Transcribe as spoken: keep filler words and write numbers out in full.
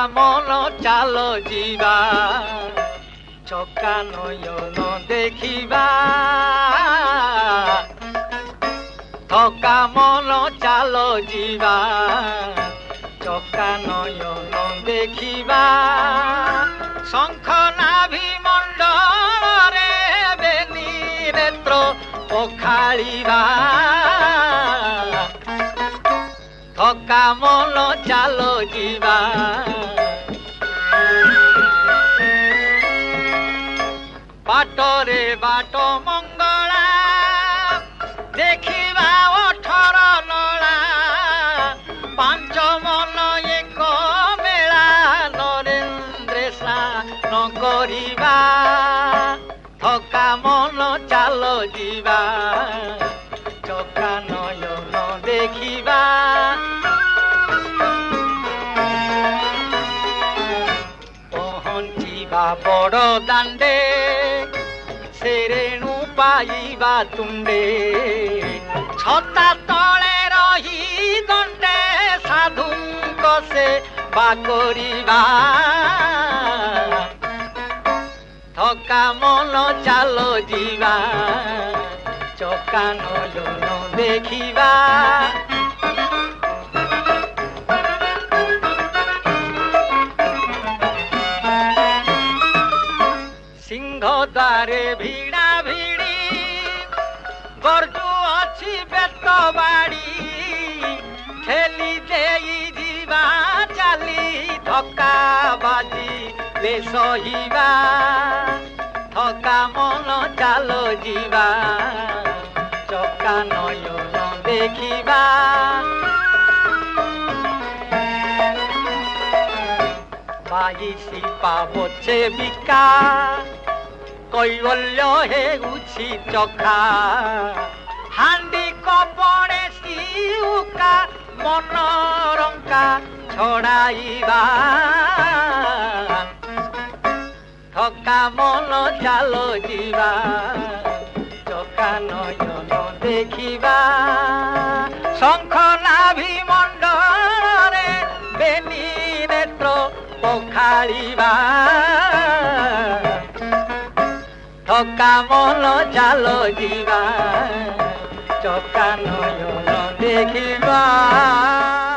मन चाल जीवा चका नयन देखिबा थका मन चाल जीवा चका नयन देखिबा शंख नाभि मंडल रे बेनी नेत्र पखाड़िबा थका मन चाल जीवा बाटरे बाट मंगला देखिबा अठर नला पांच मन एक मेला नरेंद्र स्नान करिबा थका मन चाल जीवा चका नयन देखिबा पहुँचीबा बड़ दांडे सेरेणु पाइबा तुंडे छता तले रही दंडे साधुंक से बाकरिबा थका मन चाल जीवा चका नयन देखिबा सिंहद्वारे भिड़ा भिड़ी गरजु अच्छी बेत बाड़ी ठेली देई जीवा चाली धक्का बाजी ले सहिबा थका मन चाल जीवा चका नयन देखिबा बाईसी पाबछे बिका कैवल्य हेउछि चखा हांडी कपड़े सिउका मनरंका छड़ाइबा थका मन चाल जीवा चका नयन देखिबा शंख नाभि मंडल रे बेनी नेत्र पखाड़िबा थका मन चाल जीवा चका नयन देखिबा।